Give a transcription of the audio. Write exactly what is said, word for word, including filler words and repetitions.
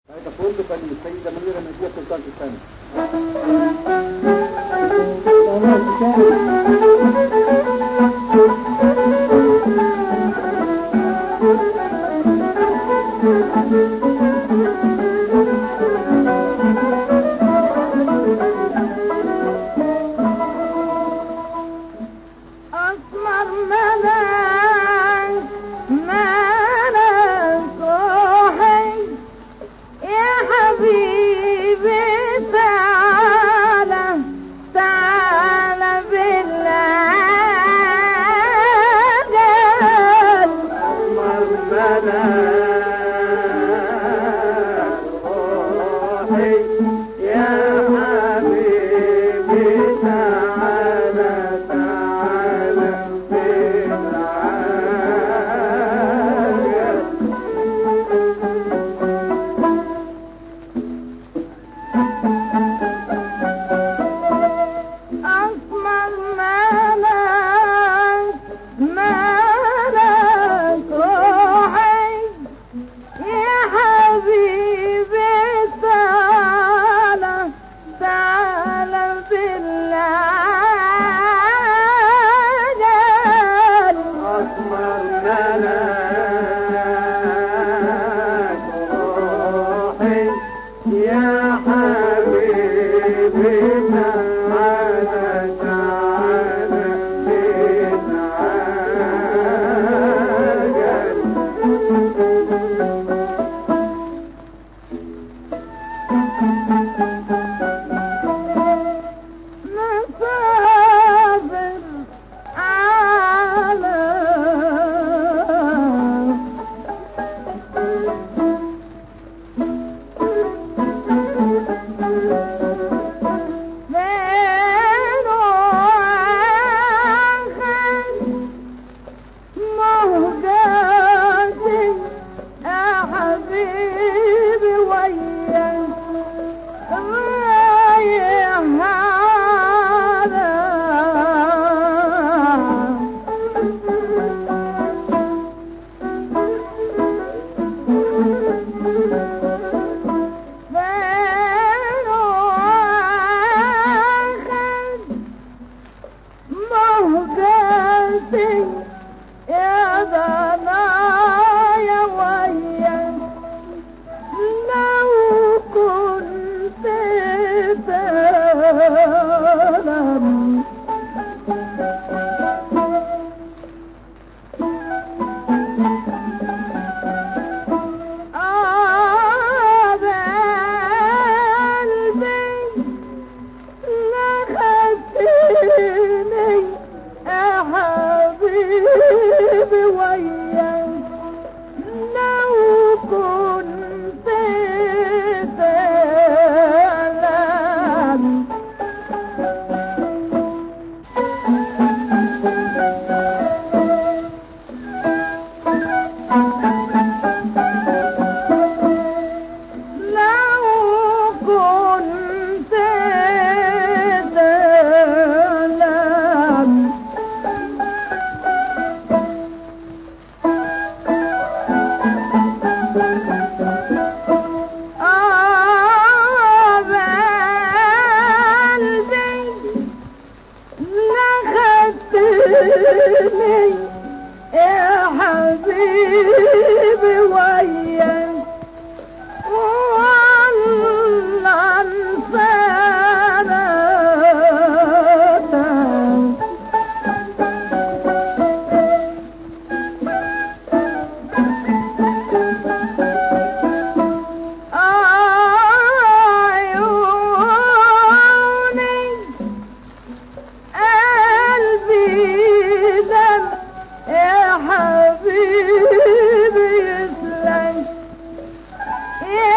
تقول السيدة منيرة نجية سلطان الثاني. أسمر ملاك ملاك روحي يا حبيبي تعالى تعالى بالعجل. أسمر ملاك روحي يا حبيبي تعالى تعالى بالعجل. أسمر ملاك ملاك روحي يا حبيبي تعالى تعالى بالعجل. أسمر ملاك روحي يا حبيبي تعالى تعالى بالعجل. نسافر على بين واحد مهجتي يا حبيبي وياك رايح على بين واحد مهجتي يا ضنايا وياك لو كنت تعلم قلبي لخدتني يا حبيبي وياك لو كنت تعلم. لو كنت تعلم قلبي لخدتني يا حبيبي وياك والله انسانتك. عيوني قلبي دم يا حبيبي يسلم يا